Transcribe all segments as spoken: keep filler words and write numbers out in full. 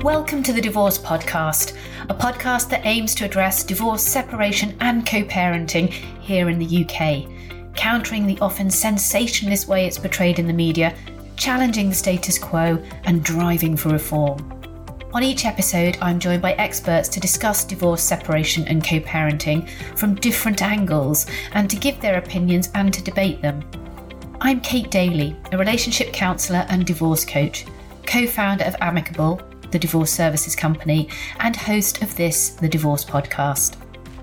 Welcome to the Divorce Podcast, a podcast that aims to address divorce, separation and co-parenting here in the U K, countering the often sensationalist way it's portrayed in the media, challenging the status quo and driving for reform. On each episode, I'm joined by experts to discuss divorce, separation and co-parenting from different angles and to give their opinions and to debate them. I'm Kate Daly, a relationship counsellor and divorce coach, co-founder of Amicable, the divorce services company, and host of this, the Divorce Podcast.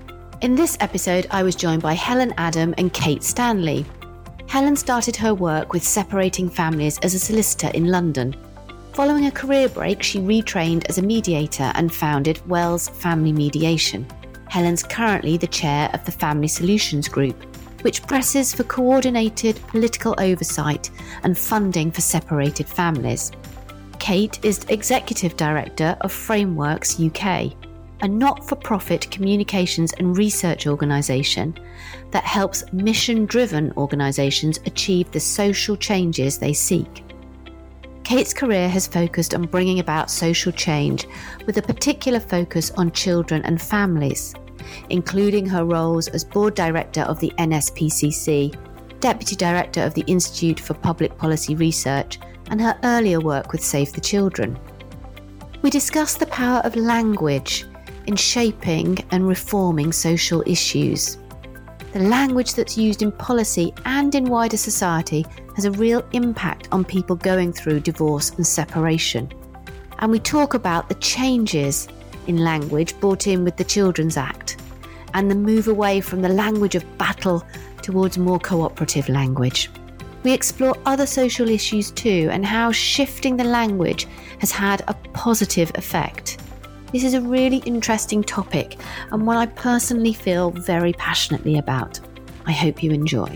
In this episode, I was joined by Helen Adam and Kate Stanley. Helen started her work with separating families as a solicitor in London. Following a career break, she retrained as a mediator and founded Wells Family Mediation. Helen's currently the chair of the Family Solutions Group, which presses for coordinated political oversight and funding for separated families. Kate is Executive Director of Frameworks U K, a not-for-profit communications and research organisation that helps mission-driven organisations achieve the social changes they seek. Kate's career has focused on bringing about social change with a particular focus on children and families, including her roles as Board Director of the N S P C C, Deputy Director of the Institute for Public Policy Research, and her earlier work with Save the Children. We discuss the power of language in shaping and reforming social issues. The language that's used in policy and in wider society has a real impact on people going through divorce and separation. And we talk about the changes in language brought in with the Children's Act and the move away from the language of battle towards more cooperative language. We explore other social issues too and how shifting the language has had a positive effect. This is a really interesting topic and one I personally feel very passionately about. I hope you enjoy.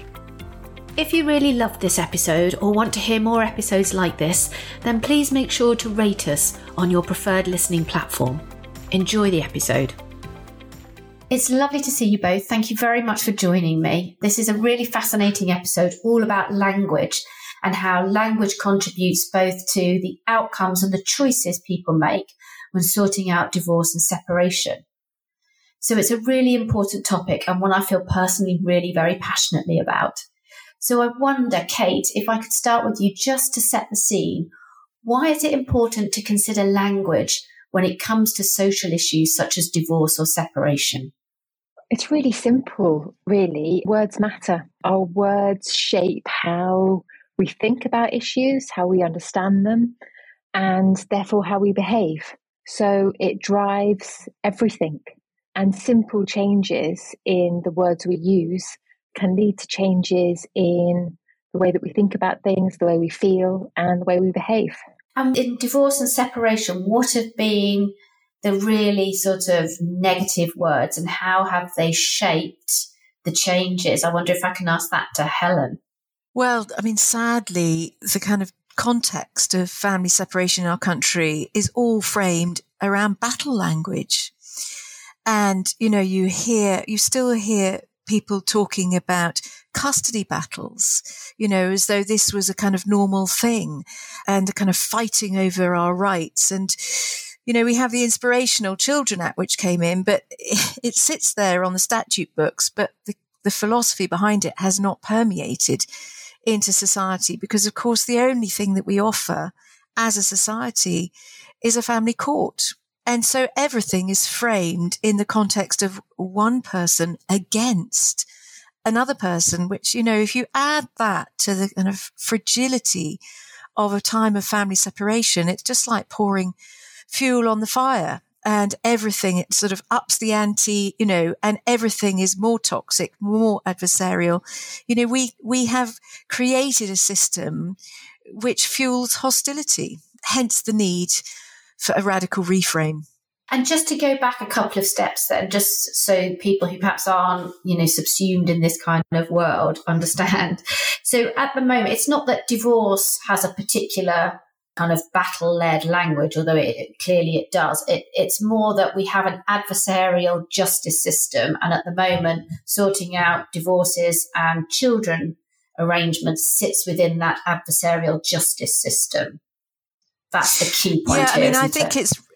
If you really loved this episode or want to hear more episodes like this, then please make sure to rate us on your preferred listening platform. Enjoy the episode. It's lovely to see you both. Thank you very much for joining me. This is a really fascinating episode all about language and how language contributes both to the outcomes and the choices people make when sorting out divorce and separation. So it's a really important topic and one I feel personally really very passionately about. So I wonder, Kate, if I could start with you just to set the scene. Why is it important to consider language when it comes to social issues such as divorce or separation? It's really simple, really. Words matter. Our words shape how we think about issues, how we understand them, and therefore how we behave. So it drives everything. And simple changes in the words we use can lead to changes in the way that we think about things, the way we feel, and the way we behave. Um, in divorce and separation, what have been the really sort of negative words and how have they shaped the changes? I wonder if I can ask that to Helen. Well, I mean, sadly, the kind of context of family separation in our country is all framed around battle language. And, you know, you hear, you still hear people talking about custody battles, you know, as though this was a kind of normal thing and a kind of fighting over our rights. And, you know, we have the Inspirational Children Act, which came in, but it sits there on the statute books, but the, the philosophy behind it has not permeated into society because, of course, the only thing that we offer as a society is a family court. And so everything is framed in the context of one person against another person, which, you know, if you add that to the kind of fragility of a time of family separation, it's just like pouring fuel on the fire and everything, it sort of ups the ante, you know, and everything is more toxic, more adversarial. You know, we, we have created a system which fuels hostility, hence the need for a radical reframe. And just to go back a couple of steps then, just so people who perhaps aren't, you know, subsumed in this kind of world understand. So at the moment, it's not that divorce has a particular kind of battle-led language, although it, it clearly it does. It, it's more that we have an adversarial justice system. And at the moment, sorting out divorces and children arrangements sits within that adversarial justice system. That's the key point. Yeah, I here, mean, I isn't think it? it's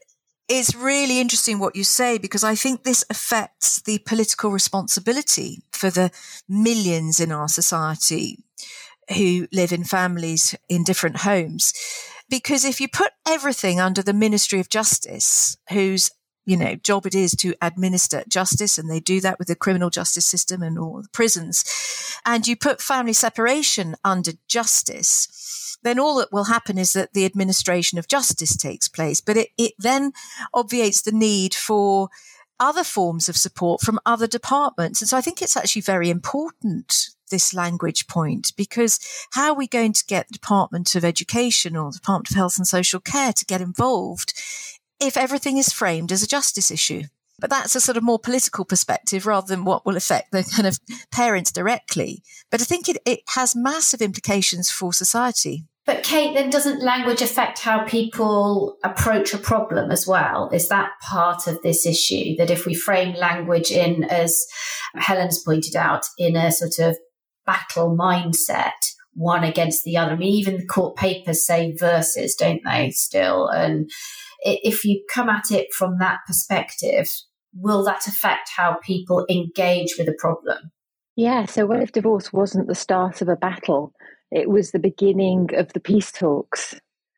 It's really interesting what you say, because I think this affects the political responsibility for the millions in our society who live in families in different homes. Because if you put everything under the Ministry of Justice, whose, you know, job it is to administer justice, and they do that with the criminal justice system and all the prisons, and you put family separation under justice, then all that will happen is that the administration of justice takes place. But it, it then obviates the need for other forms of support from other departments. And so I think it's actually very important, this language point, because how are we going to get the Department of Education or the Department of Health and Social Care to get involved if everything is framed as a justice issue? But that's a sort of more political perspective rather than what will affect the kind of parents directly. But I think it, it has massive implications for society. But Kate, then doesn't language affect how people approach a problem as well? Is that part of this issue, that if we frame language in, as Helen's pointed out, in a sort of battle mindset, one against the other? I mean, even the court papers say versus, don't they, still? And if you come at it from that perspective, will that affect how people engage with a problem? Yeah, so what if divorce wasn't the start of a battle? It was the beginning of the peace talks.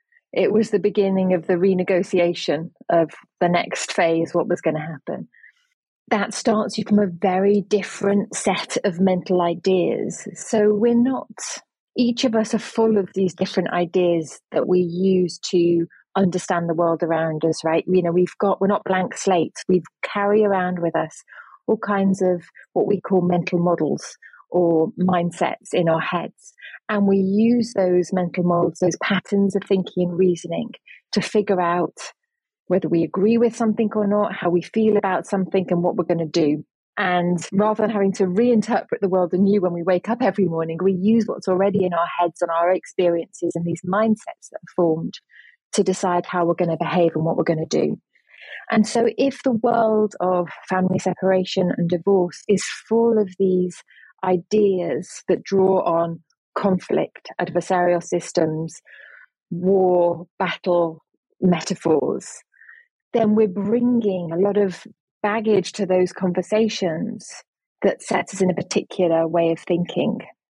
It was the beginning of the renegotiation of the next phase, what was going to happen. That starts you from a very different set of mental ideas. So we're not, each of us are full of these different ideas that we use to understand the world around us, right? You know, we've got, we're not blank slates. We carry around with us all kinds of what we call mental models or mindsets in our heads. And we use those mental models, those patterns of thinking and reasoning, to figure out whether we agree with something or not, how we feel about something, and what we're going to do. And rather than having to reinterpret the world anew when we wake up every morning, we use what's already in our heads and our experiences and these mindsets that are formed to decide how we're going to behave and what we're going to do. And so if the world of family separation and divorce is full of these ideas that draw on conflict, adversarial systems, war, battle metaphors, then we're bringing a lot of baggage to those conversations that sets us in a particular way of thinking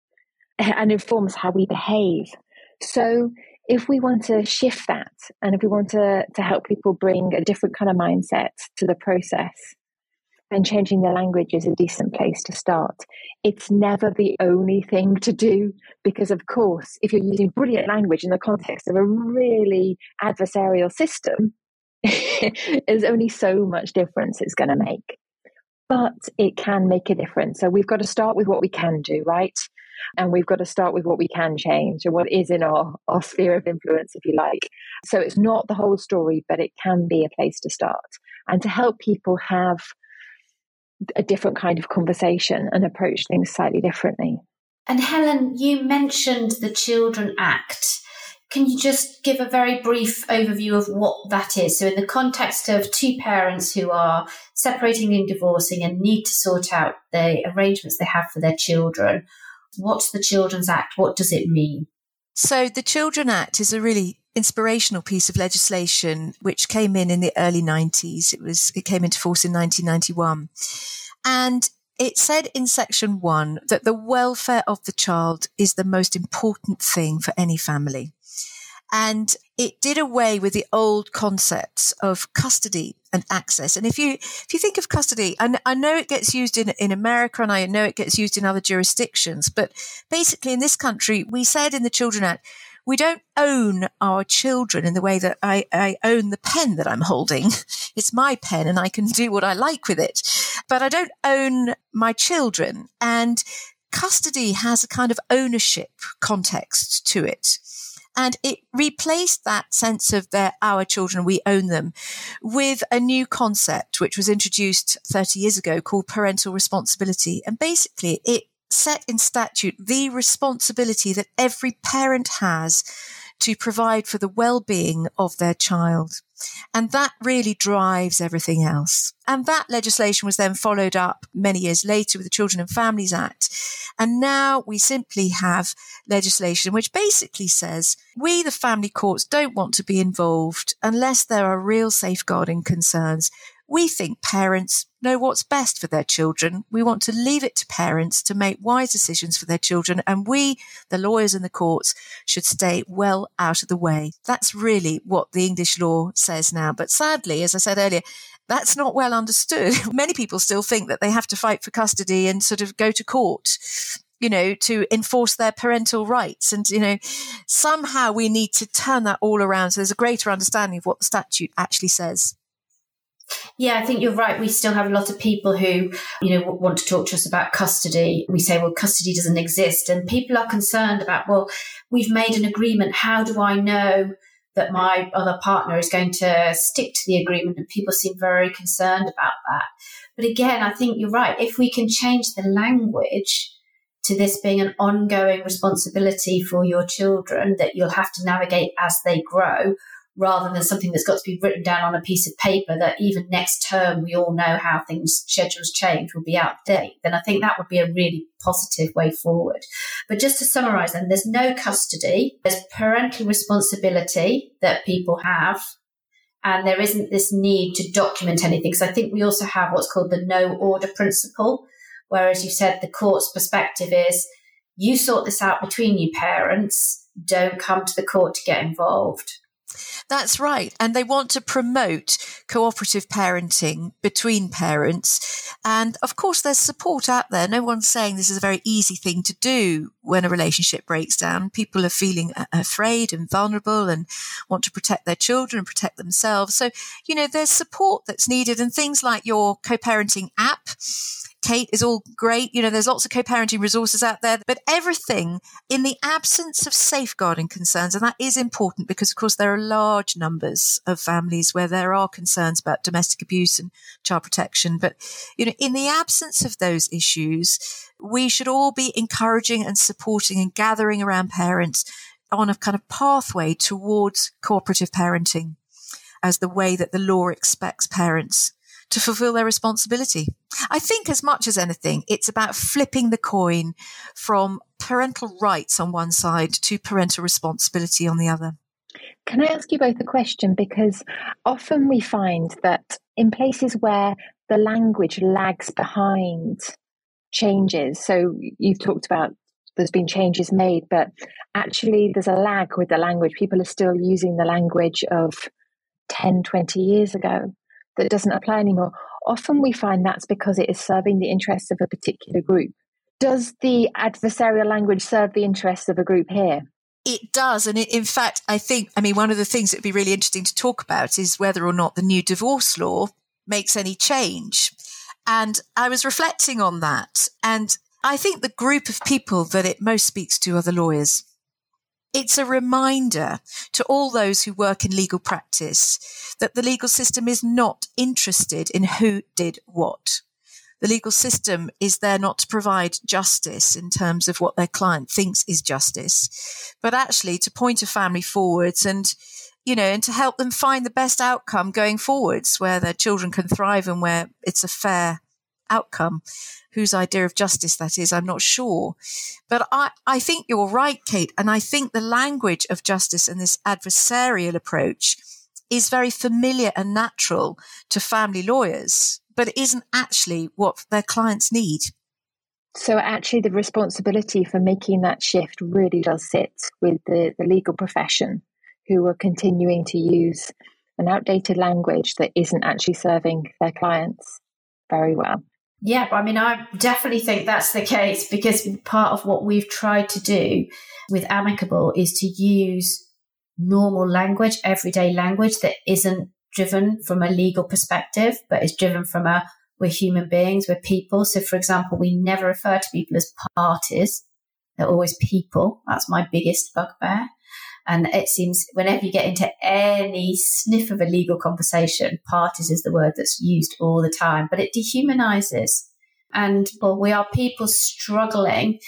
and informs how we behave. So if we want to shift that, and if we want to, to help people bring a different kind of mindset to the process, then changing the language is a decent place to start. It's never the only thing to do, because, of course, if you're using brilliant language in the context of a really adversarial system, there's only so much difference it's going to make. But it can make a difference. So we've got to start with what we can do, right? And we've got to start with what we can change, or what is in our, our sphere of influence, if you like. So it's not the whole story, but it can be a place to start. And to help people have a different kind of conversation and approach things slightly differently. And Helen, you mentioned the Children Act. Can you just give a very brief overview of what that is? So in the context of two parents who are separating and divorcing and need to sort out the arrangements they have for their children, what's the Children's Act? What does it mean? So the Children Act is a really inspirational piece of legislation which came in in the early nineties. It was it came into force in nineteen ninety-one. And it said in section one that the welfare of the child is the most important thing for any family. And it did away with the old concepts of custody and access. And if you if you think of custody, and I know it gets used in, in America, and I know it gets used in other jurisdictions, but basically in this country, we said in the Children Act, we don't own our children in the way that I, I own the pen that I'm holding. It's my pen and I can do what I like with it. But I don't own my children. And custody has a kind of ownership context to it. And it replaced that sense of they're our children, we own them, with a new concept which was introduced thirty years ago called parental responsibility. And basically it set in statute the responsibility that every parent has to provide for the well-being of their child. And that really drives everything else. And that legislation was then followed up many years later with the Children and Families Act. And now we simply have legislation which basically says we, the family courts, don't want to be involved unless there are real safeguarding concerns. We think parents know what's best for their children. We want to leave it to parents to make wise decisions for their children. And we, the lawyers and the courts, should stay well out of the way. That's really what the English law says now. But sadly, as I said earlier, that's not well understood. Many people still think that they have to fight for custody and sort of go to court, you know, to enforce their parental rights. And, you know, somehow we need to turn that all around so there's a greater understanding of what the statute actually says. Yeah, I think you're right. We still have a lot of people who, you know, want to talk to us about custody. We say, well, custody doesn't exist. And people are concerned about, well, we've made an agreement. How do I know that my other partner is going to stick to the agreement? And people seem very concerned about that. But again, I think you're right. If we can change the language to this being an ongoing responsibility for your children that you'll have to navigate as they grow, rather than something that's got to be written down on a piece of paper that even next term we all know how things, schedules change, will be out of date, then I think that would be a really positive way forward. But just to summarise then, there's no custody, there's parental responsibility that people have, and there isn't this need to document anything. So I think we also have what's called the no order principle, where, as you said, the court's perspective is you sort this out between you parents, don't come to the court to get involved. That's right. And they want to promote cooperative parenting between parents. And of course, there's support out there. No one's saying this is a very easy thing to do when a relationship breaks down. People are feeling afraid and vulnerable and want to protect their children and protect themselves. So, you know, there's support that's needed, and things like your co-parenting app, Kate, is all great. You know, there's lots of co-parenting resources out there, but everything in the absence of safeguarding concerns. And that is important because, of course, there are large numbers of families where there are concerns about domestic abuse and child protection. But, you know, in the absence of those issues, we should all be encouraging and supporting and gathering around parents on a kind of pathway towards cooperative parenting as the way that the law expects parents to fulfill their responsibility. I think as much as anything, it's about flipping the coin from parental rights on one side to parental responsibility on the other. Can I ask you both a question? Because often we find that in places where the language lags behind changes, so you've talked about there's been changes made, but actually there's a lag with the language. People are still using the language of ten, twenty years ago that doesn't apply anymore. Often we find that's because it is serving the interests of a particular group. Does the adversarial language serve the interests of a group here? It does. And in fact, I think, I mean, one of the things that would be really interesting to talk about is whether or not the new divorce law makes any change. And I was reflecting on that. And I think the group of people that it most speaks to are the lawyers. It's a reminder to all those who work in legal practice that the legal system is not interested in who did what. The legal system is there not to provide justice in terms of what their client thinks is justice, but actually to point a family forwards and, you know, and to help them find the best outcome going forwards where their children can thrive and where it's a fair outcome. Whose idea of justice that is, I'm not sure. But I, I think you're right, Kate. And I think the language of justice and this adversarial approach is very familiar and natural to family lawyers, but it isn't actually what their clients need. So actually the responsibility for making that shift really does sit with the, the legal profession, who are continuing to use an outdated language that isn't actually serving their clients very well. Yeah, I mean, I definitely think that's the case, because part of what we've tried to do with Amicable is to use normal language, everyday language that isn't driven from a legal perspective, but is driven from a, we're human beings, we're people. So, for example, we never refer to people as parties. They're always people. That's my biggest bugbear. And it seems whenever you get into any sniff of a legal conversation, parties is the word that's used all the time, but it dehumanizes. And well, we are people struggling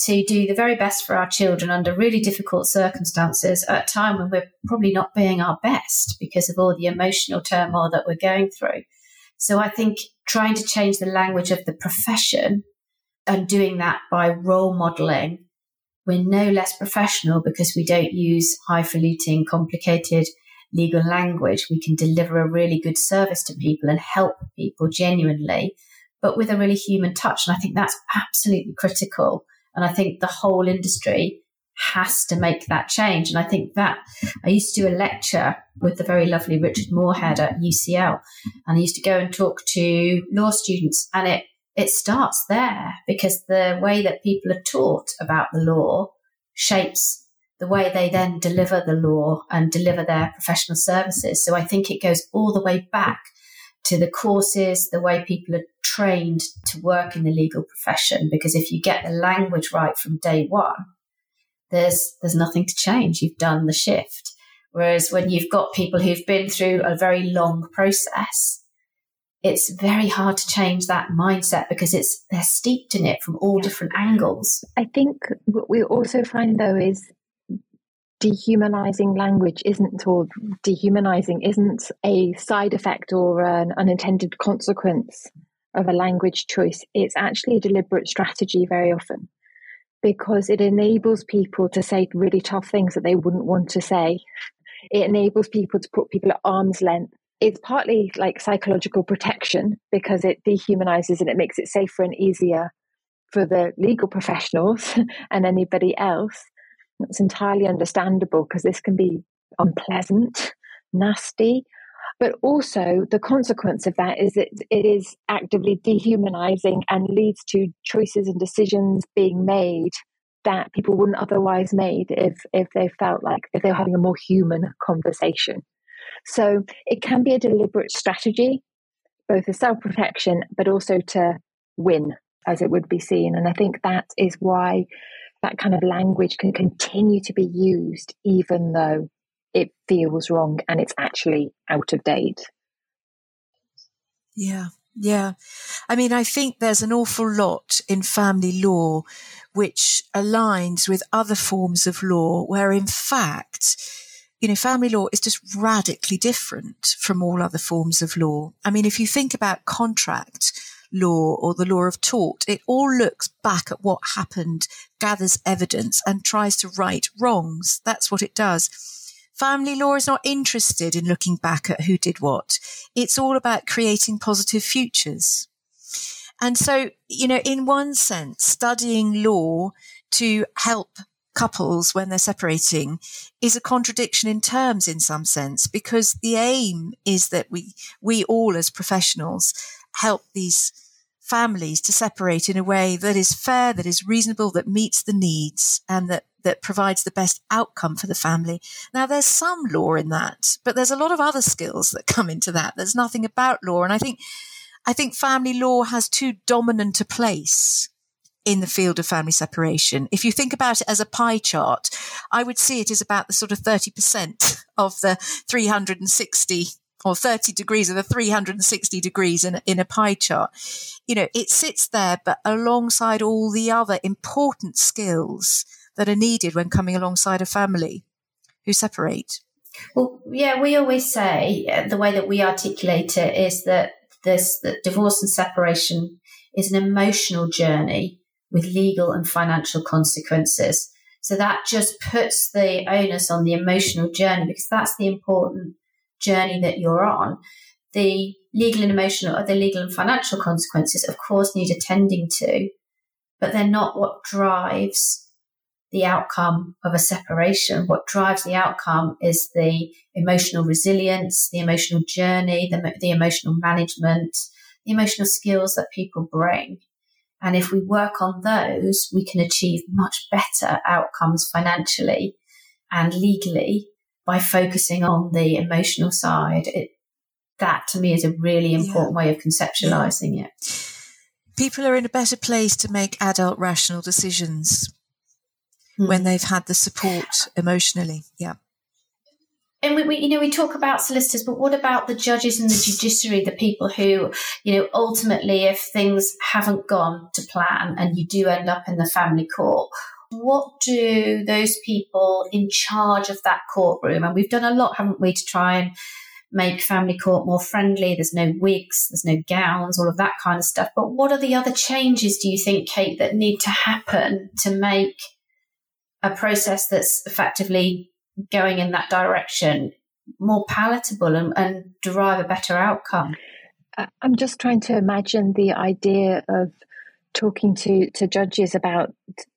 to do the very best for our children under really difficult circumstances at a time when we're probably not being our best because of all the emotional turmoil that we're going through. So I think trying to change the language of the profession and doing that by role modelling, we're no less professional because we don't use highfalutin, complicated legal language. We can deliver a really good service to people and help people genuinely, but with a really human touch. And I think that's absolutely critical. And I think the whole industry has to make that change. And I think that I used to do a lecture with the very lovely Richard Moorhead at U C L, and I used to go and talk to law students, and it it starts there, because the way that people are taught about the law shapes the way they then deliver the law and deliver their professional services. So I think it goes all the way back to the courses, the way people are trained to work in the legal profession, because if you get the language right from day one, there's there's nothing to change. You've done the shift. Whereas when you've got people who've been through a very long process, it's very hard to change that mindset because it's they're steeped in it from all different angles. I think what we also find, though, is dehumanizing language isn't, or dehumanizing isn't a side effect or an unintended consequence of a language choice. It's actually a deliberate strategy very often, because it enables people to say really tough things that they wouldn't want to say. It enables people to put people at arm's length. It's partly like psychological protection because it dehumanizes and it makes it safer and easier for the legal professionals and anybody else. It's entirely understandable because this can be unpleasant, nasty, but also the consequence of that is that it is actively dehumanizing and leads to choices and decisions being made that people wouldn't otherwise made if if they felt like if they were having a more human conversation. So it can be a deliberate strategy, both a self-protection, but also to win, as it would be seen. And I think that is why that kind of language can continue to be used, even though it feels wrong and it's actually out of date. Yeah, yeah. I mean, I think there's an awful lot in family law which aligns with other forms of law where, in fact, you know, family law is just radically different from all other forms of law. I mean, if you think about contract law or the law of tort, it all looks back at what happened, gathers evidence and tries to right wrongs. That's what it does. Family law is not interested in looking back at who did what. It's all about creating positive futures. And so, you know, in one sense, studying law to help couples when they're separating is a contradiction in terms in some sense, because the aim is that we, we all as professionals help these families to separate in a way that is fair, that is reasonable, that meets the needs, and that, that provides the best outcome for the family. Now, there's some law in that, but there's a lot of other skills that come into that. There's nothing about law. And I think, I think family law has too dominant a place in the field of family separation. If you think about it as a pie chart, I would see it as about the sort of thirty percent of the three hundred sixty or thirty degrees of the three hundred sixty degrees in, in a pie chart. You know, it sits there, but alongside all the other important skills that are needed when coming alongside a family who separate. Well, yeah, we always say uh, the way that we articulate it is that this that divorce and separation is an emotional journey with legal and financial consequences. So that just puts the onus on the emotional journey, because that's the important journey that you're on. The legal and emotional, or the legal and financial consequences, of course, need attending to, but they're not what drives the outcome of a separation. What drives the outcome is the emotional resilience, the emotional journey, the, the emotional management, the emotional skills that people bring. And if we work on those, we can achieve much better outcomes financially and legally by focusing on the emotional side. It, that, to me, is a really important yeah. way of conceptualizing yeah. it. People are in a better place to make adult rational decisions mm. when they've had the support emotionally. Yeah. And we, we, you know, we talk about solicitors, but what about the judges and the judiciary, the people who, you know, ultimately, if things haven't gone to plan and you do end up in the family court, what do those people in charge of that courtroom? And we've done a lot, haven't we, to try and make family court more friendly. There's no wigs, there's no gowns, all of that kind of stuff. But what are the other changes, do you think, Kate, that need to happen to make a process that's effectively going in that direction more palatable and, and derive a better outcome? I'm just trying to imagine the idea of talking to, to judges about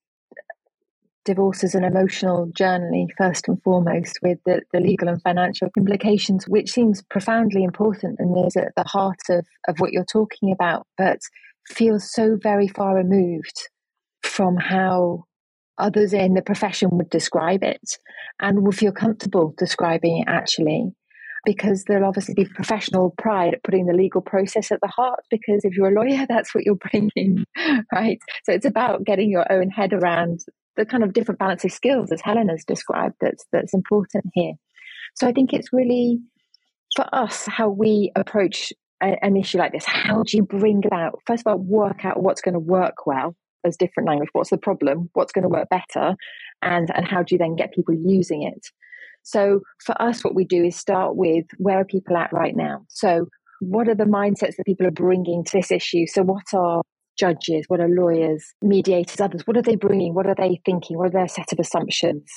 divorce as an emotional journey, first and foremost, with the, the legal and financial implications, which seems profoundly important and is at the heart of, of what you're talking about, but feels so very far removed from how others in the profession would describe it and would feel comfortable describing it, actually, because there'll obviously be professional pride at putting the legal process at the heart, because if you're a lawyer, that's what you're bringing, right? So it's about getting your own head around the kind of different balance of skills, as Helen has described, that's that's important here. So I think it's really, for us, how we approach a, an issue like this. How do you bring about, first of all, work out what's going to work well as different language? What's the problem? What's going to work better? And, and how do you then get people using it? So for us, what we do is start with, where are people at right now? So what are the mindsets that people are bringing to this issue? So what are judges, what are lawyers, mediators, others, what are they bringing? What are they thinking? What are their set of assumptions?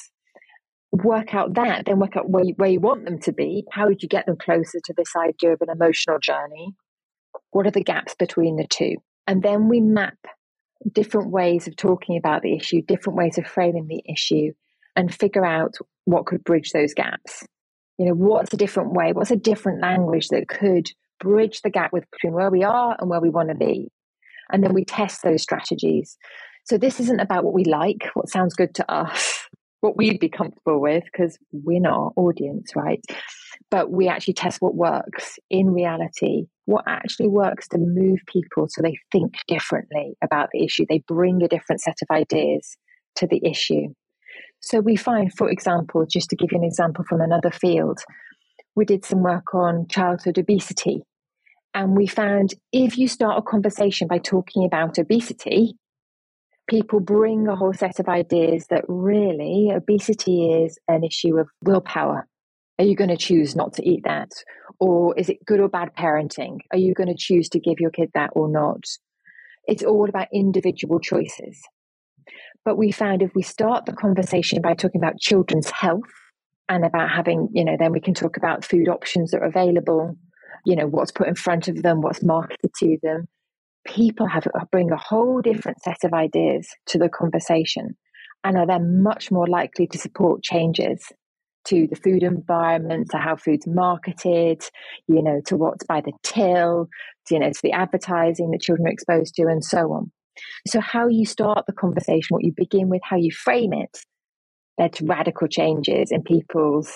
Work out that, then work out where you, where you want them to be. How would you get them closer to this idea of an emotional journey? What are the gaps between the two? And then we map different ways of talking about the issue, different ways of framing the issue, and figure out what could bridge those gaps. You know, what's a different way? What's a different language that could bridge the gap with, between where we are and where we want to be? And then we test those strategies. So this isn't about what we like, what sounds good to us, what we'd be comfortable with, because we're not our audience, right? But we actually test what works in reality, what actually works to move people so they think differently about the issue. They bring a different set of ideas to the issue. So we find, for example, just to give you an example from another field, we did some work on childhood obesity. And we found if you start a conversation by talking about obesity, people bring a whole set of ideas that really obesity is an issue of willpower. Are you going to choose not to eat that? Or is it good or bad parenting? Are you going to choose to give your kid that or not? It's all about individual choices. But we found if we start the conversation by talking about children's health and about having, you know, then we can talk about food options that are available, you know, what's put in front of them, what's marketed to them. People have bring a whole different set of ideas to the conversation and are then much more likely to support changes to the food environment, to how food's marketed, you know, to what's by the till, to, you know, to the advertising that children are exposed to, and so on. So how you start the conversation, what you begin with, how you frame it, led to radical changes in people's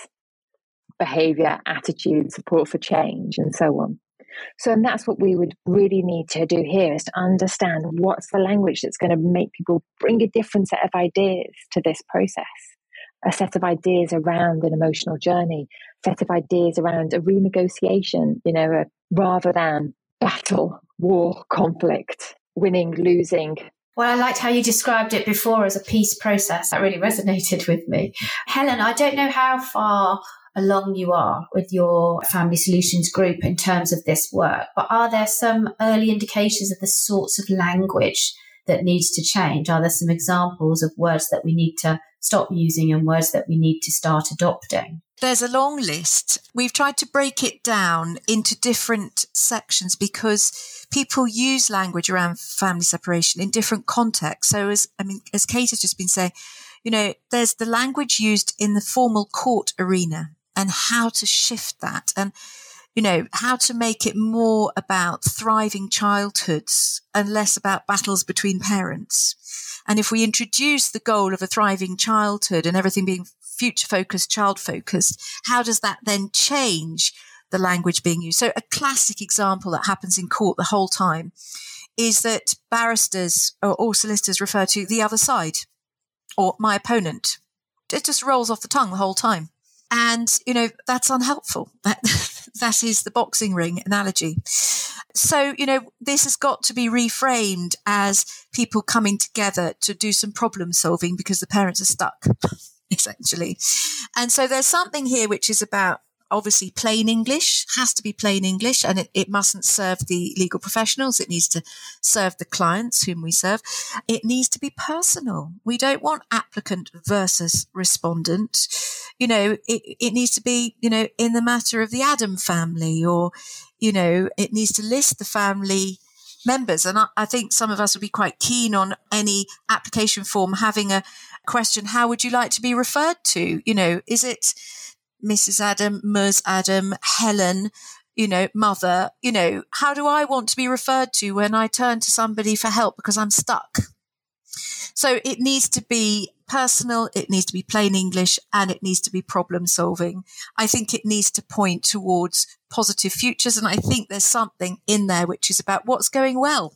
behavior, attitude, support for change, and so on. So and that's what we would really need to do here, is to understand what's the language that's going to make people bring a different set of ideas to this process, a set of ideas around an emotional journey, a set of ideas around a renegotiation, you know, a, rather than battle, war, conflict, winning, losing. Well, I liked how you described it before as a peace process. That really resonated with me. Helen, I don't know how far along you are with your Family Solutions group in terms of this work, but are there some early indications of the sorts of language that needs to change? Are there some examples of words that we need to stop using and words that we need to start adopting? There's a long list. We've tried to break it down into different sections because people use language around family separation in different contexts. So as, I mean, as Kate has just been saying, you know, there's the language used in the formal court arena and how to shift that and, you know, how to make it more about thriving childhoods and less about battles between parents. And if we introduce the goal of a thriving childhood and everything being future focused, child focused, how does that then change the language being used? So a classic example that happens in court the whole time is that barristers or, or solicitors refer to the other side or my opponent. It just rolls off the tongue the whole time. And, you know, that's unhelpful. That, that is the boxing ring analogy. So, you know, this has got to be reframed as people coming together to do some problem solving because the parents are stuck, essentially. And so there's something here which is about, obviously, plain English, has to be plain English, and it, it mustn't serve the legal professionals. It needs to serve the clients whom we serve. It needs to be personal. We don't want applicant versus respondent. You know, it, it needs to be, you know, in the matter of the Adam family, or, you know, it needs to list the family members. And I, I think some of us would be quite keen on any application form having a question, how would you like to be referred to? You know, is it Missus Adam, Ms Adam, Helen, you know, mother, you know, how do I want to be referred to when I turn to somebody for help because I'm stuck? So it needs to be personal, it needs to be plain English, and it needs to be problem solving. I think it needs to point towards positive futures. And I think there's something in there which is about what's going well.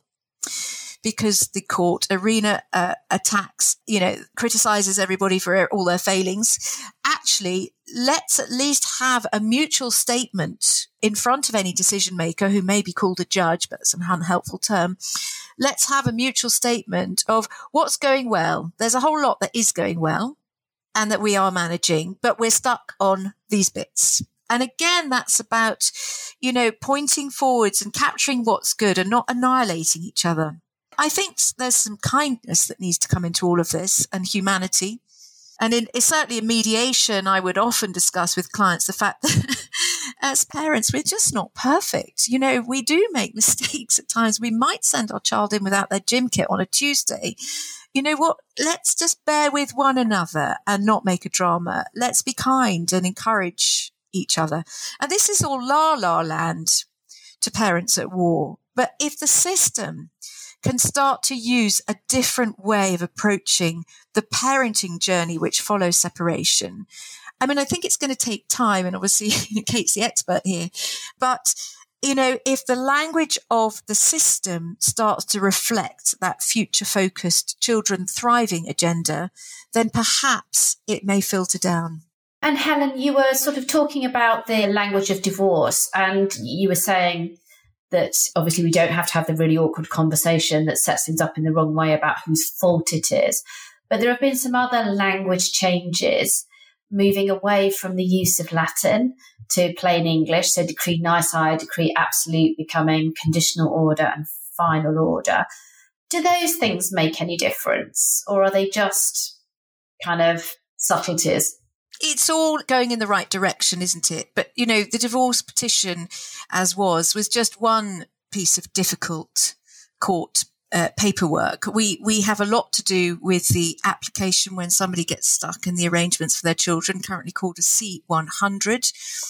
Because the court arena uh, attacks, you know, criticizes everybody for all their failings. Actually, let's at least have a mutual statement in front of any decision maker who may be called a judge, but it's an unhelpful term. Let's have a mutual statement of what's going well. There's a whole lot that is going well and that we are managing, but we're stuck on these bits. And again, that's about, you know, pointing forwards and capturing what's good and not annihilating each other. I think there's some kindness that needs to come into all of this, and humanity. And in, it's certainly in mediation, I would often discuss with clients the fact that as parents, we're just not perfect. You know, we do make mistakes at times. We might send our child in without their gym kit on a Tuesday. You know what? Let's just bear with one another and not make a drama. Let's be kind and encourage each other. And this is all la la land to parents at war. But if the system can start to use a different way of approaching the parenting journey which follows separation. I mean, I think it's going to take time, and obviously Kate's the expert here, but, you know, if the language of the system starts to reflect that future-focused children thriving agenda, then perhaps it may filter down. And Helen, you were sort of talking about the language of divorce, and you were saying that obviously we don't have to have the really awkward conversation that sets things up in the wrong way about whose fault it is. But there have been some other language changes, moving away from the use of Latin to plain English. So decree nisi, decree absolute becoming conditional order and final order. Do those things make any difference, or are they just kind of subtleties? It's all going in the right direction, isn't it? But, you know, the divorce petition, as was, was just one piece of difficult court uh, paperwork. We we have a lot to do with the application when somebody gets stuck in the arrangements for their children, currently called a C one hundred,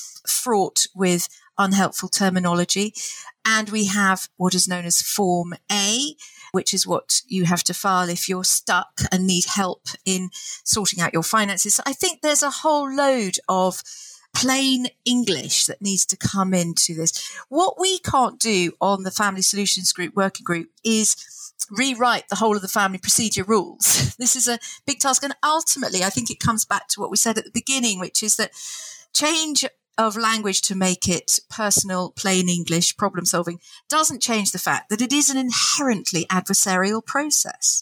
fraught with unhelpful terminology. And we have what is known as Form A, which is what you have to file if you're stuck and need help in sorting out your finances. So I think there's a whole load of plain English that needs to come into this. What we can't do on the Family Solutions Group working group is rewrite the whole of the family procedure rules. This is a big task. And ultimately, I think it comes back to what we said at the beginning, which is that change of language to make it personal, plain English, problem solving doesn't change the fact that it is an inherently adversarial process.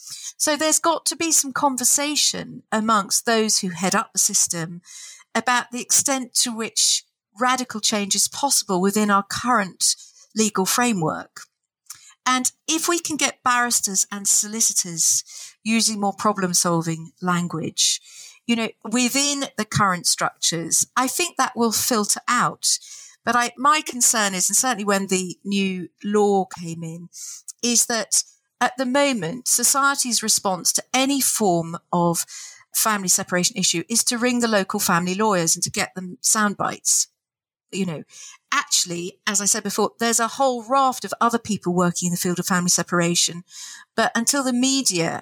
So there's got to be some conversation amongst those who head up the system about the extent to which radical change is possible within our current legal framework. And if we can get barristers and solicitors using more problem solving language, you know, within the current structures, I think that will filter out. But I, my concern is, and certainly when the new law came in, is that at the moment, society's response to any form of family separation issue is to ring the local family lawyers and to get them sound bites. You know, actually, as I said before, there's a whole raft of other people working in the field of family separation. But until the media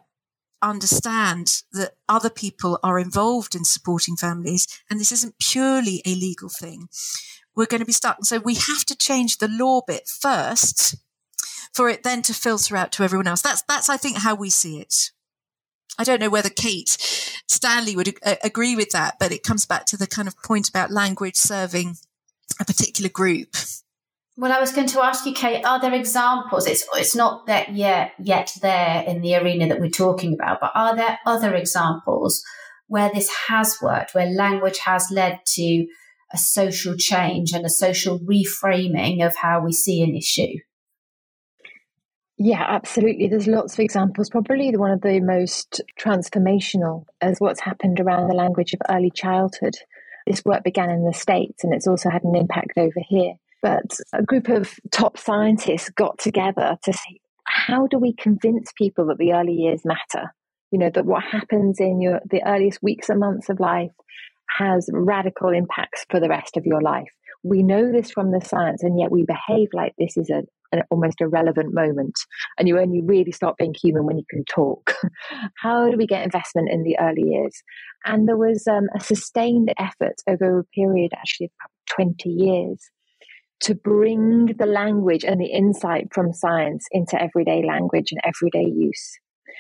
understand that other people are involved in supporting families, and this isn't purely a legal thing, we're going to be stuck. And so we have to change the law bit first for it then to filter out to everyone else. That's, that's, I think, how we see it. I don't know whether Kate Stanley would uh, agree with that, but it comes back to the kind of point about language serving a particular group. Well, I was going to ask you, Kate, are there examples? It's it's not that yet yet there in the arena that we're talking about, but are there other examples where this has worked, where language has led to a social change and a social reframing of how we see an issue? Yeah, absolutely. There's lots of examples. Probably one of the most transformational is what's happened around the language of early childhood. This work began in the States and it's also had an impact over here. But a group of top scientists got together to say, how do we convince people that the early years matter? You know, that what happens in your the earliest weeks and months of life has radical impacts for the rest of your life. We know this from the science, and yet we behave like this is a an almost irrelevant moment. And you only really start being human when you can talk. How do we get investment in the early years? And there was um, a sustained effort over a period, actually, of about twenty years, to bring the language and the insight from science into everyday language and everyday use.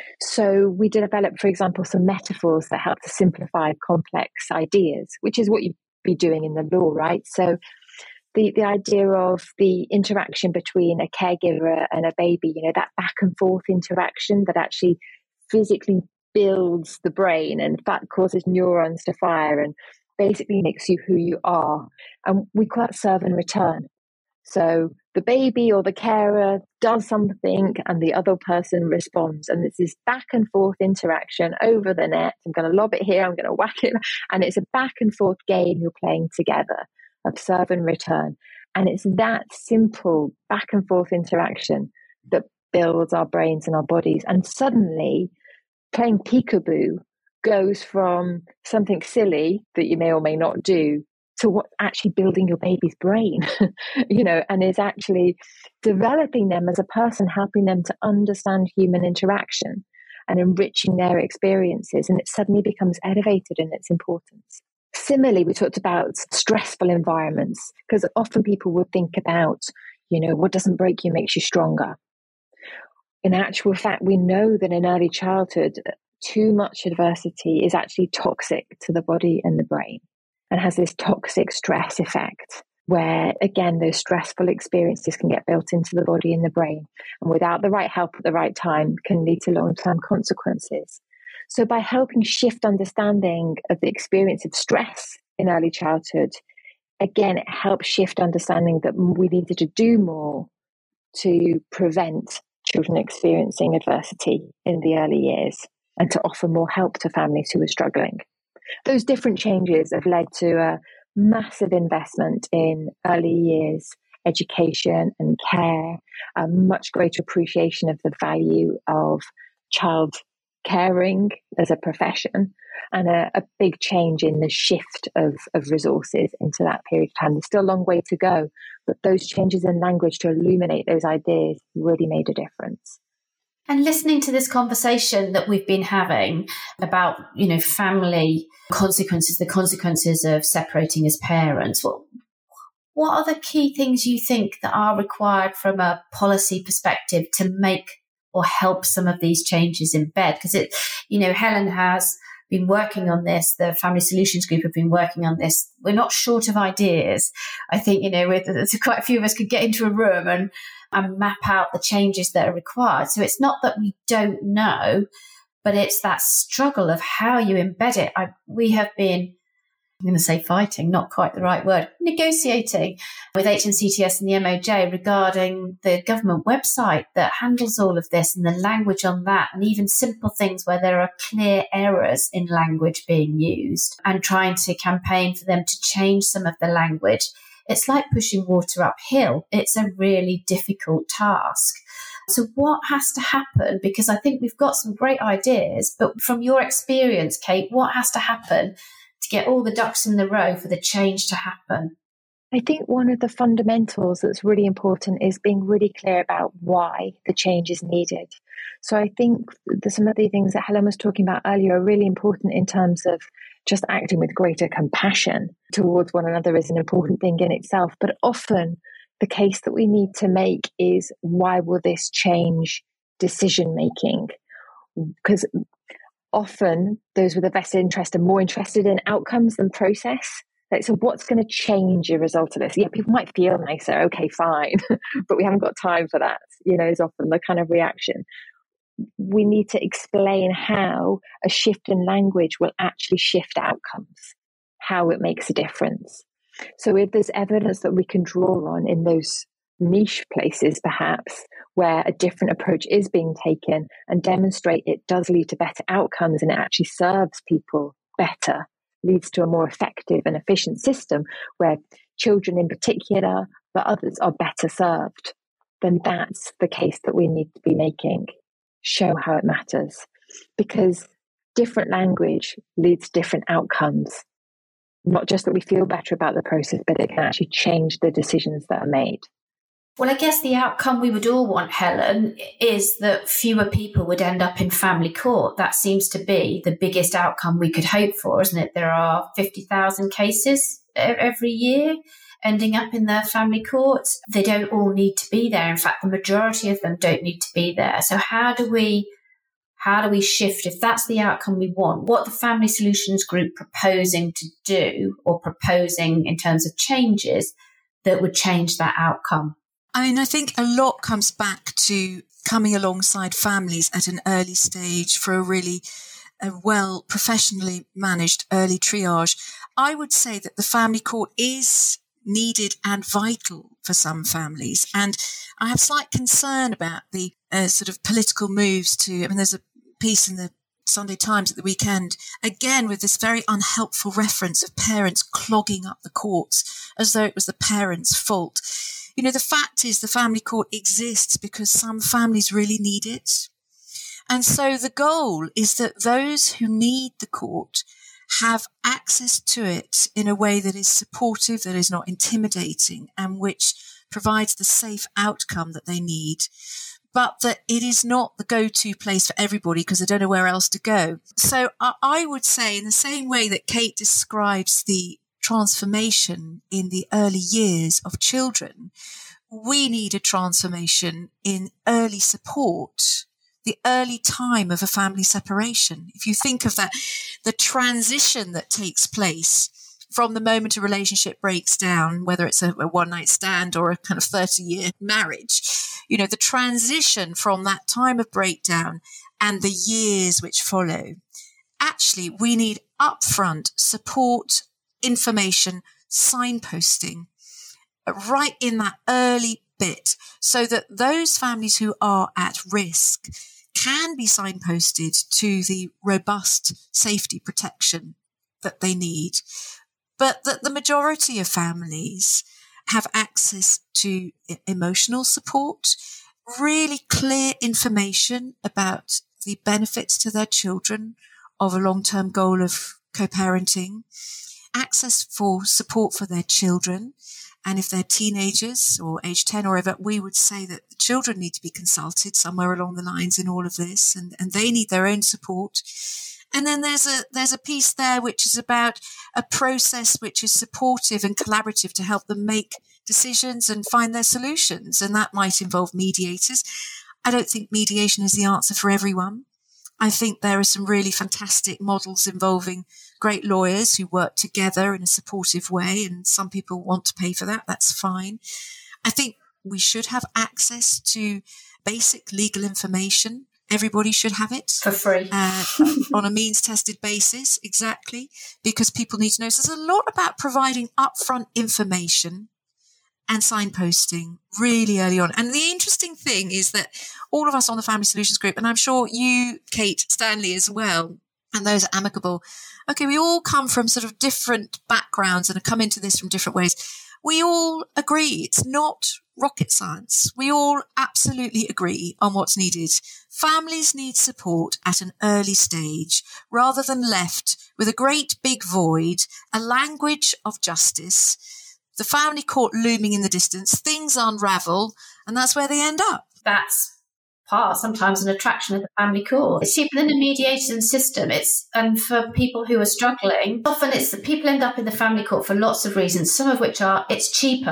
So we developed, for example, some metaphors that help to simplify complex ideas, which is what you'd be doing in the law, right? So the, the idea of the interaction between a caregiver and a baby, you know, that back and forth interaction that actually physically builds the brain and that causes neurons to fire and basically makes you who you are. And we call that serve and return. So the baby or the carer does something and the other person responds. And it's this back and forth interaction over the net. I'm going to lob it here, I'm going to whack it. And it's a back and forth game you're playing together of serve and return. And it's that simple back and forth interaction that builds our brains and our bodies. And suddenly playing peekaboo goes from something silly that you may or may not do to what actually building your baby's brain, you know, and is actually developing them as a person, helping them to understand human interaction and enriching their experiences. And it suddenly becomes elevated in its importance. Similarly, we talked about stressful environments, because often people would think about, you know, what doesn't break you makes you stronger. In actual fact, we know that in early childhood, too much adversity is actually toxic to the body and the brain, and has this toxic stress effect where, again, those stressful experiences can get built into the body and the brain, and without the right help at the right time can lead to long-term consequences. So by helping shift understanding of the experience of stress in early childhood, again, it helps shift understanding that we needed to do more to prevent children experiencing adversity in the early years and to offer more help to families who are struggling. Those different changes have led to a massive investment in early years education and care, a much greater appreciation of the value of child caring as a profession, and a, a big change in the shift of, of resources into that period of time. There's still a long way to go, but those changes in language to illuminate those ideas really made a difference. And listening to this conversation that we've been having about, you know, family consequences, the consequences of separating as parents, what, what are the key things you think that are required from a policy perspective to make or help some of these changes in bed? Because it, you know, Helen has been working on this. The Family Solutions Group have been working on this. We're not short of ideas. I think, you know, with, quite a few of us could get into a room and, and map out the changes that are required. So it's not that we don't know, but it's that struggle of how you embed it. I, we have been, I'm going to say fighting, not quite the right word, negotiating with H N C T S and the M O J regarding the government website that handles all of this and the language on that, and even simple things where there are clear errors in language being used, and trying to campaign for them to change some of the language. It's like pushing water uphill. It's a really difficult task. So what has to happen? Because I think we've got some great ideas, but from your experience, Kate, what has to happen to get all the ducks in the row for the change to happen? I think one of the fundamentals that's really important is being really clear about why the change is needed. So I think the, some of the things that Helen was talking about earlier are really important in terms of just acting with greater compassion towards one another is an important thing in itself. But often the case that we need to make is, why will this change decision making? Because often those with a vested interest are more interested in outcomes than process. Like, so what's going to change a result of this? Yeah, people might feel nicer, okay, fine, but we haven't got time for that, you know, is often the kind of reaction. We need to explain how a shift in language will actually shift outcomes, how it makes a difference. So if there's evidence that we can draw on in those niche places, perhaps, where a different approach is being taken and demonstrate it does lead to better outcomes and it actually serves people better, leads to a more effective and efficient system where children in particular, but others are better served, then that's the case that we need to be making. Show how it matters. Because different language leads to different outcomes. Not just that we feel better about the process, but it can actually change the decisions that are made. Well, I guess the outcome we would all want, Helen, is that fewer people would end up in family court. That seems to be the biggest outcome we could hope for, isn't it? There are fifty thousand cases every year ending up in the family court. They don't all need to be there. In fact, the majority of them don't need to be there. So how do we how do we shift, if that's the outcome we want, what the Family Solutions Group proposing to do or proposing in terms of changes that would change that outcome? I mean, I think a lot comes back to coming alongside families at an early stage for a really a well professionally managed early triage. I would say that the family court is needed and vital for some families. And I have slight concern about the uh, sort of political moves to, I mean, there's a piece in the Sunday Times at the weekend, again, with this very unhelpful reference of parents clogging up the courts as though it was the parents' fault. You know, the fact is the family court exists because some families really need it. And so the goal is that those who need the court have access to it in a way that is supportive, that is not intimidating, and which provides the safe outcome that they need, but that it is not the go-to place for everybody because they don't know where else to go. So I would say, in the same way that Kate describes the transformation in the early years of children, we need a transformation in early support, the early time of a family separation. If you think of that, the transition that takes place from the moment a relationship breaks down, whether it's a, a one-night stand or a kind of thirty-year marriage, you know, the transition from that time of breakdown and the years which follow, actually, we need upfront support, information, signposting right in that early bit so that those families who are at risk can be signposted to the robust safety protection that they need, but that the majority of families have access to emotional support, really clear information about the benefits to their children of a long-term goal of co-parenting, access for support for their children. And if they're teenagers or age ten or whatever, we would say that the children need to be consulted somewhere along the lines in all of this, and, and they need their own support. And then there's a there's a piece there which is about a process which is supportive and collaborative to help them make decisions and find their solutions. And that might involve mediators. I don't think mediation is the answer for everyone. I think there are some really fantastic models involving great lawyers who work together in a supportive way, and some people want to pay for that. That's fine. I think we should have access to basic legal information. Everybody should have it. For free. Uh, on a means-tested basis, exactly, because people need to know. So there's a lot about providing upfront information and signposting really early on. And the interesting thing is that all of us on the Family Solutions Group, and I'm sure you, Kate Stanley, as well, and those at Amicable, okay, we all come from sort of different backgrounds and have come into this from different ways. We all agree it's not rocket science. We all absolutely agree on what's needed. Families need support at an early stage rather than left with a great big void, a language of justice, the family court looming in the distance, things unravel, and that's where they end up. That's part, sometimes, an attraction of the family court. It's cheaper than a mediation system. It's and for people who are struggling, often it's that people end up in the family court for lots of reasons, some of which are it's cheaper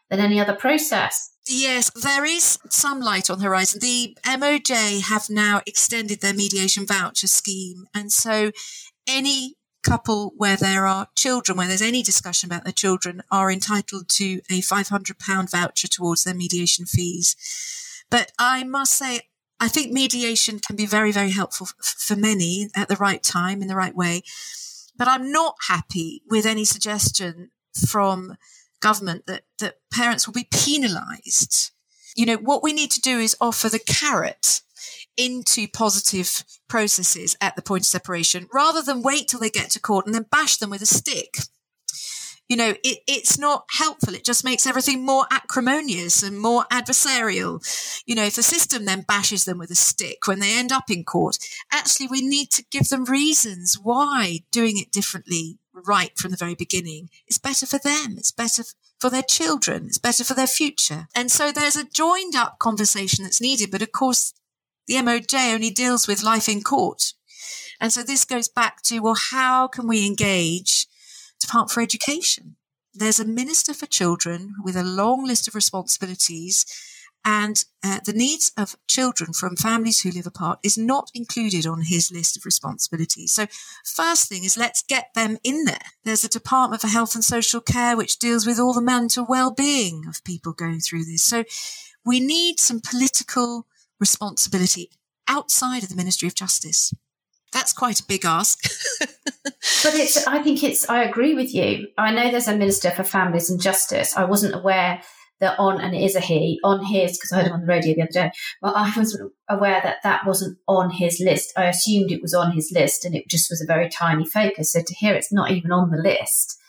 than any other process. Yes, there is some light on the horizon. The M O J have now extended their mediation voucher scheme. And so any couple where there are children, where there's any discussion about their children, are entitled to a five hundred pounds voucher towards their mediation fees. But I must say, I think mediation can be very, very helpful f- for many at the right time, in the right way. But I'm not happy with any suggestion from government that, that parents will be penalised. You know, what we need to do is offer the carrot into positive processes at the point of separation, rather than wait till they get to court and then bash them with a stick. You know, it, it's not helpful. It just makes everything more acrimonious and more adversarial. You know, if the system then bashes them with a stick when they end up in court, actually we need to give them reasons why doing it differently right from the very beginning is better for them. It's better for their children. It's better for their future. And so there's a joined up conversation that's needed. But of course, the M O J only deals with life in court. And so this goes back to, well, how can we engage Department for Education? There's a Minister for Children with a long list of responsibilities, and uh, the needs of children from families who live apart is not included on his list of responsibilities. So first thing is, let's get them in there. There's a Department for Health and Social Care, which deals with all the mental well-being of people going through this. So we need some political responsibility outside of the Ministry of Justice. That's quite a big ask. But it's, I think it's, I agree with you. I know there's a Minister for Families and Justice. I wasn't aware that on, and it is a he, on his, because I heard him on the radio the other day, but I wasn't aware that that wasn't on his list. I assumed it was on his list and it just was a very tiny focus. So to hear it's not even on the list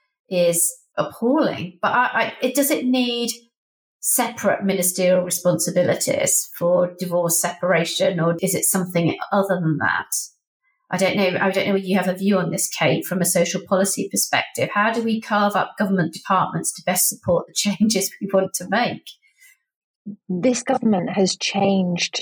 is appalling. But I, I, it does it need separate ministerial responsibilities for divorce, separation, or is it something other than that? I don't know. I don't know whether you have a view on this, Kate, from a social policy perspective. How do we carve up government departments to best support the changes we want to make? This government has changed,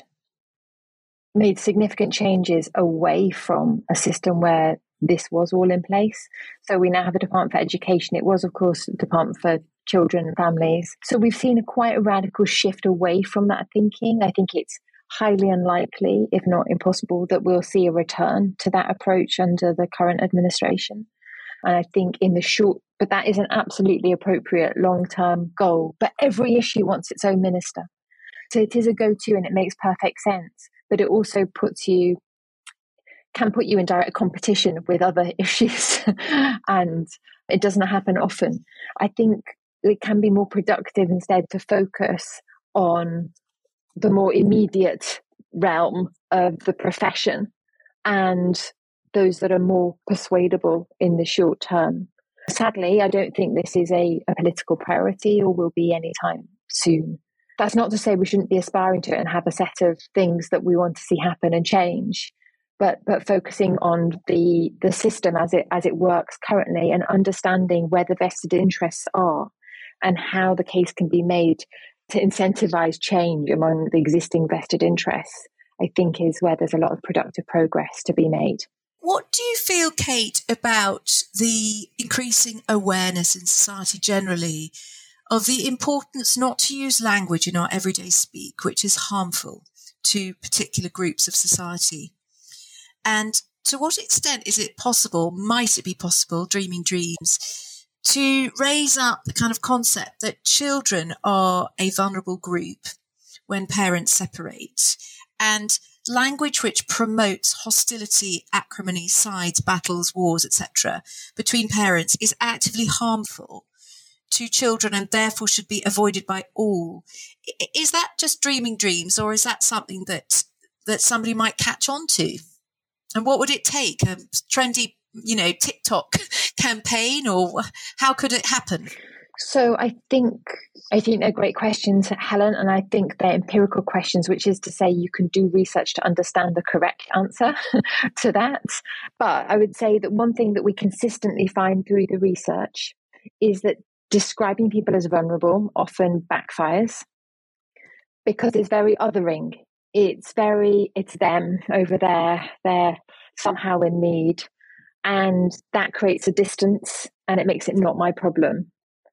made significant changes away from a system where this was all in place. So we now have a Department for Education. It was, of course, the Department for Children and Families. So we've seen a quite a radical shift away from that thinking. I think it's highly unlikely, if not impossible, that we'll see a return to that approach under the current administration. And I think in the short, but that is an absolutely appropriate long-term goal. But every issue wants its own minister. So it is a go-to and it makes perfect sense. But it also puts you, can put you in direct competition with other issues. And it doesn't happen often. I think it can be more productive instead to focus on the more immediate realm of the profession and those that are more persuadable in the short term. Sadly, I don't think this is a, a political priority or will be anytime soon. That's not to say we shouldn't be aspiring to it and have a set of things that we want to see happen and change, but but focusing on the the system as it as it works currently and understanding where the vested interests are and how the case can be made to incentivize change among the existing vested interests, I think is where there's a lot of productive progress to be made. What do you feel, Kate, about the increasing awareness in society generally of the importance not to use language in our everyday speak, which is harmful to particular groups of society? And to what extent is it possible, might it be possible, dreaming dreams, to raise up the kind of concept that children are a vulnerable group when parents separate, and language which promotes hostility, acrimony, sides, battles, wars, et cetera between parents is actively harmful to children and therefore should be avoided by all? Is that just dreaming dreams, or is that something that that somebody might catch on to? And what would it take? A trendy, you know, TikTok campaign, or how could it happen? So I think I think they're great questions, Helen, and I think they're empirical questions, which is to say you can do research to understand the correct answer to that. But I would say that one thing that we consistently find through the research is that describing people as vulnerable often backfires because it's very othering. It's very, it's them over there, they're somehow in need. And that creates a distance and it makes it not my problem.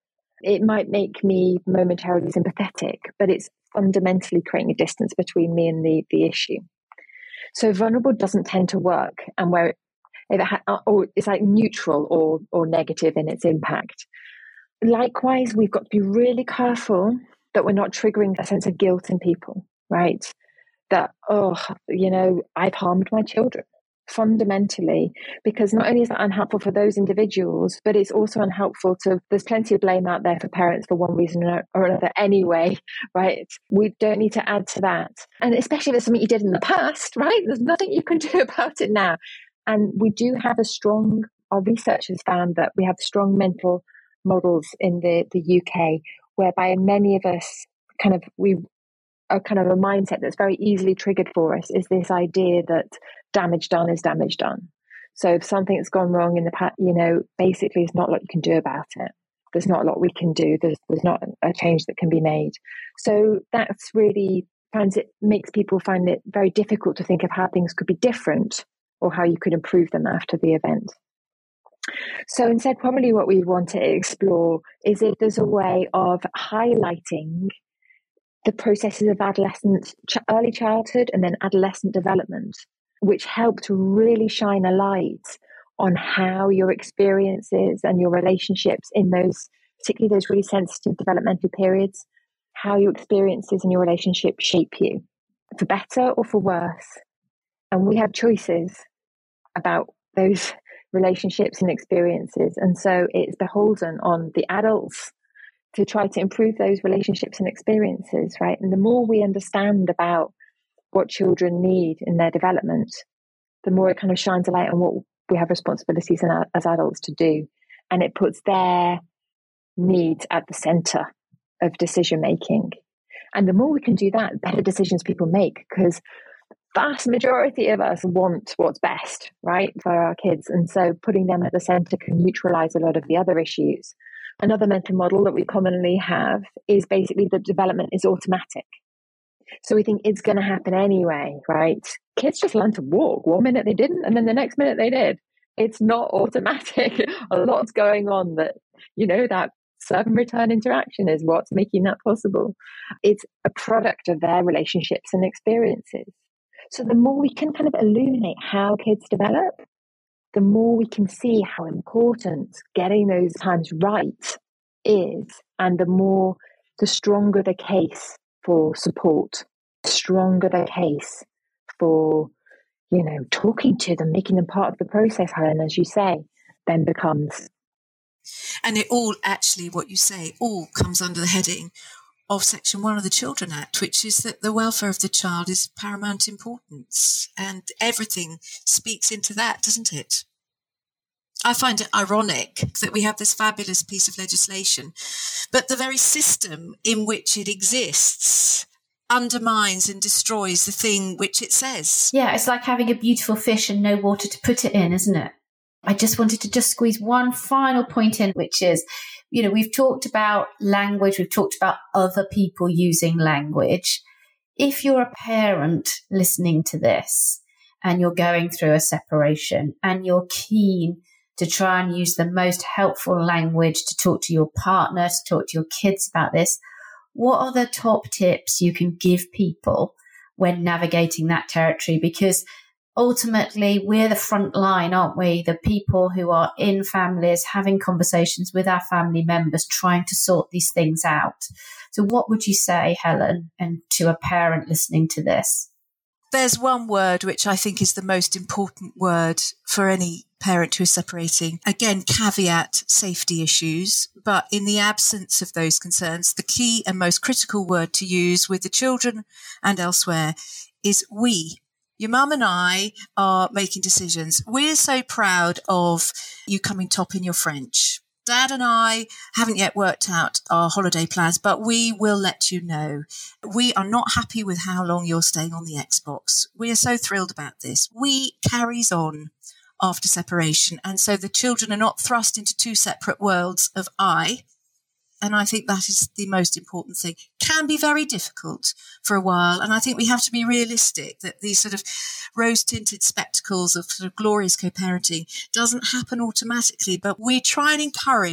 it might make me momentarily sympathetic, but it's fundamentally creating a distance between me and the, the issue. So vulnerable doesn't tend to work, and where it, if it ha- or it's like neutral or or negative in its impact. Likewise, we've got to be really careful that we're not triggering a sense of guilt in people, right? That, oh, you know, I've harmed my children fundamentally, because not only is that unhelpful for those individuals, but it's also unhelpful to, there's plenty of blame out there for parents for one reason or another anyway, right? We don't need to add to that. And especially if it's something you did in the past, right? There's nothing you can do about it now. And we do have a strong, our research has found that we have strong mental models in the, the U K, whereby many of us kind of, we are kind of a mindset that's very easily triggered for us is this idea that damage done is damage done. So if something's gone wrong in the past, you know, basically it's not a lot you can do about it. There's not a lot we can do. There's there's not a change that can be made. So that's really finds it makes people find it very difficult to think of how things could be different or how you could improve them after the event. So instead, probably what we want to explore is if there's a way of highlighting the processes of adolescent, ch- early childhood and then adolescent development, which help to really shine a light on how your experiences and your relationships in those, particularly those really sensitive developmental periods, how your experiences and your relationships shape you, for better or for worse. And we have choices about those relationships and experiences. And so it's beholden on the adults to try to improve those relationships and experiences, right? And the more we understand about what children need in their development, the more it kind of shines a light on what we have responsibilities in our, as adults to do. And it puts their needs at the center of decision making. And the more we can do that, the better decisions people make, because vast majority of us want what's best, right, for our kids. And so putting them at the center can neutralize a lot of the other issues. Another mental model that we commonly have is basically that development is automatic. So we think it's going to happen anyway, right? Kids just learn to walk. One minute they didn't, and then the next minute they did. It's not automatic. A lot's going on that, you know, that serve and return interaction is what's making that possible. It's a product of their relationships and experiences. So the more we can kind of illuminate how kids develop, the more we can see how important getting those times right is, and the more, the stronger the case for support, the stronger the case for, you know, talking to them, making them part of the process, Helen, as you say, then becomes. And it all actually, what you say, all comes under the heading of Section one of the Children Act, which is that the welfare of the child is paramount importance. And everything speaks into that, doesn't it? I find it ironic that we have this fabulous piece of legislation, but the very system in which it exists undermines and destroys the thing which it says. Yeah, it's like having a beautiful fish and no water to put it in, isn't it? I just wanted to just squeeze one final point in, which is, you know, we've talked about language, we've talked about other people using language. If you're a parent listening to this and you're going through a separation and you're keen to try and use the most helpful language to talk to your partner, to talk to your kids about this, what are the top tips you can give people when navigating that territory? Because ultimately, we're the front line, aren't we? The people who are in families, having conversations with our family members, trying to sort these things out. So what would you say, Helen, and to a parent listening to this? There's one word which I think is the most important word for any parent who is separating. Again, caveat safety issues, but in the absence of those concerns, the key and most critical word to use with the children and elsewhere is we. Your mum and I are making decisions. We're so proud of you coming top in your French. Dad and I haven't yet worked out our holiday plans, but we will let you know. We are not happy with how long you're staying on the Xbox. We are so thrilled about this. We carries on after separation. And so the children are not thrust into two separate worlds of I. And I think that is the most important thing. Can be very difficult for a while. And I think we have to be realistic that these sort of rose-tinted spectacles of sort of glorious co-parenting doesn't happen automatically. But we try and encourage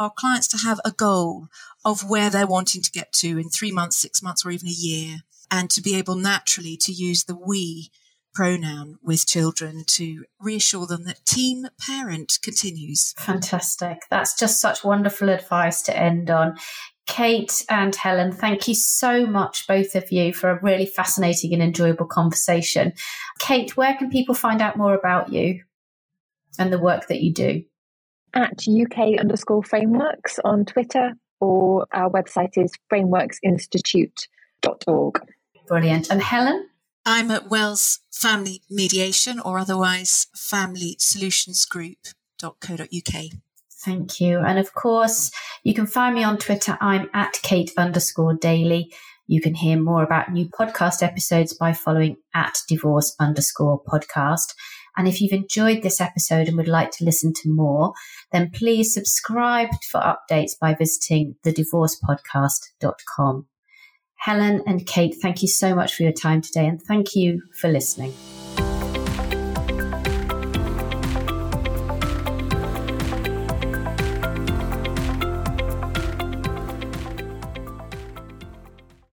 our clients to have a goal of where they're wanting to get to in three months, six months, or even a year, and to be able naturally to use the we pronoun with children to reassure them that team parent continues. Fantastic. That's just such wonderful advice to end on. Kate and Helen, thank you so much, both of you, for a really fascinating and enjoyable conversation. Kate, where can people find out more about you and the work that you do? At U K underscore frameworks on Twitter, or our website is frameworks institute dot org. Brilliant. And Helen? I'm at Wells Family Mediation, or otherwise family solutions group dot co dot uk. Thank you. And of course, you can find me on Twitter. I'm at Kate underscore Daly. You can hear more about new podcast episodes by following at divorce underscore podcast. And if you've enjoyed this episode and would like to listen to more, then please subscribe for updates by visiting the divorce podcast dot com. Helen and Kate, thank you so much for your time today, and thank you for listening.